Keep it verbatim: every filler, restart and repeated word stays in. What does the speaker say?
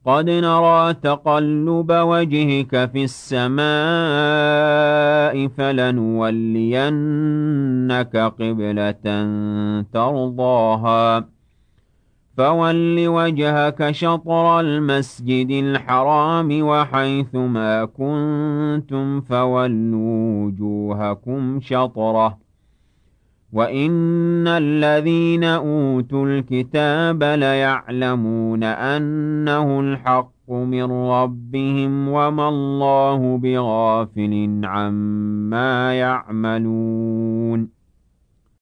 قد نرى تقلب وجهك في السماء فلنولينك قبلة ترضاها فول وجهك شطر المسجد الحرام وحيث ما كنتم فولوا وجوهكم شطره وإن الذين أوتوا الكتاب ليعلمون أنه الحق من ربهم وما الله بغافل عما يعملون